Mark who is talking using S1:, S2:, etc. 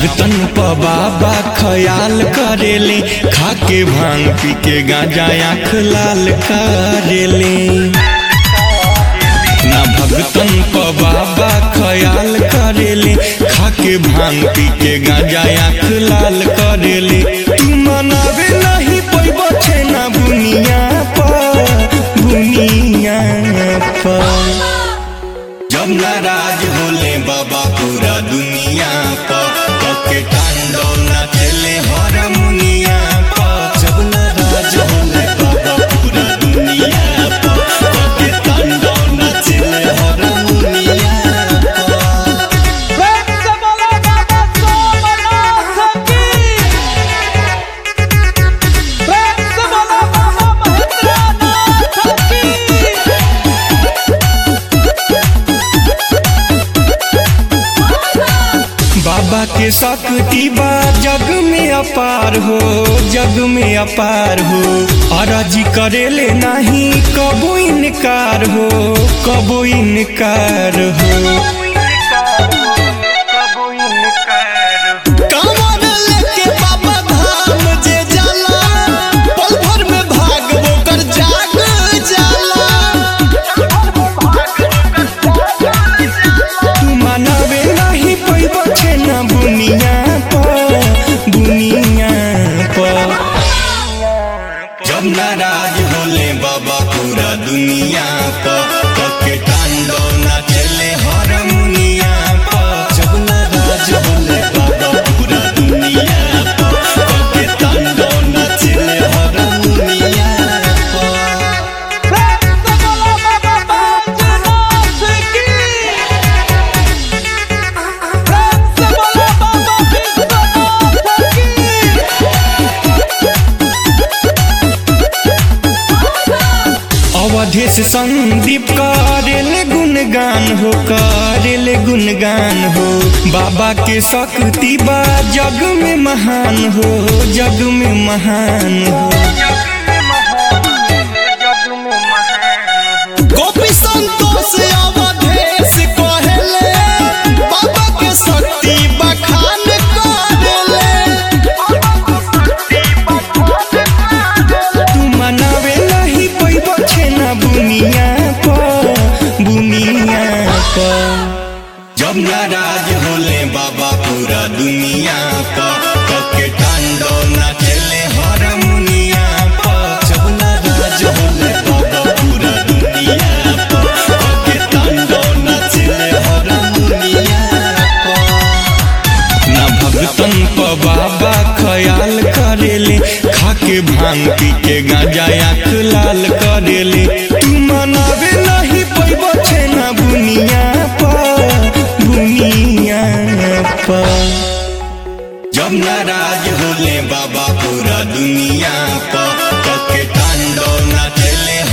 S1: भगतन प बाबा ख्याल करेले, खाके भांग पी के गांजा आँख लाल करेले। ना भगतन प बाबा ख्याल करेले, खाके भांग पी के गांजा आँख लाल करेले। तू मनावे नहीं पैबो छे ना बुनिया पर, बुनिया पर। जब नाराज होले बाबा पूरा दुनिया पर, के तांडव नाचले हारमोनिया पर। जब नाराज होले बाबा पूरा दुनिया पर, के तांडव नाचले हारमोनिया बाबा के शक्ति बा जग में अपार हो, जग में अपार हो। अरजी करेले नहीं कबो इनकार हो, कबो इनकार हो। कांवर लेके बाबा धाम जे जाला, पल भर में भाग वो कर जाग जाला। तू मनावे नहीं पैबो छे ना बुनिया पर, बुनिया पर। जब नाराज होले बाबा पूरा दुनिया पर, के तांडव नाचले हारमोनिया पर। जब नाराज होले बाबा पूरा दुनिया पर, के तांडव नाचले हारमोनिया पर। अवधेश संदीप करेले गुणगान हो, करेले गुणगान हो। बाबा के शक्ति बा जग में महान हो, जग में महान हो। गोपी संतोष अवधेश कहेले, बाबा के शक्ति बखान करेले। तू मनावे नहीं पैबो छे ना बुनिया पर, बुनिया पर। जब नाराज होले बाबा पूरा दुनिया पर, के तांडव नाचले हारमोनिया पर। जब नाराज होले बाबा पूरा दुनिया पर, के तांडव नाचले हारमोनिया पर। ना भगतन प बाबा ख्याल करेले, खाके भांग पी के गांजा आँख लाल करेले। तू मनावे नहीं पैबो छे ना बुनिया पर, बुनिया पर। जब नाराज होले बाबा पूरा दुनिया पर, के तांडव नाचले